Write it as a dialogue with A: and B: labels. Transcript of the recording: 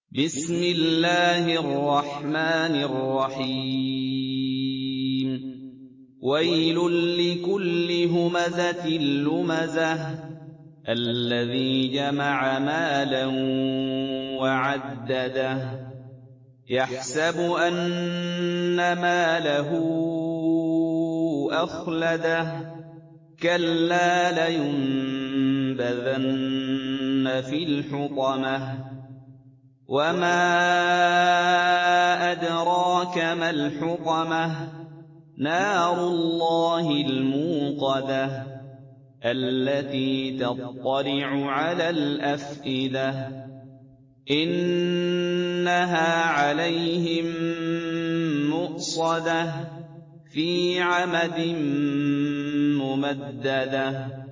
A: بسم الله الرحمن الرحيم ويل لكل همزة لمزة الذي جمع مالا وعدده يحسب أن ماله أخلده كلا لينبذن في الحطمة وما أدراك ما الحطمة نار الله الموقدة التي تطلع على الأفئدة إنها عليهم مؤصدة في عمد ممددة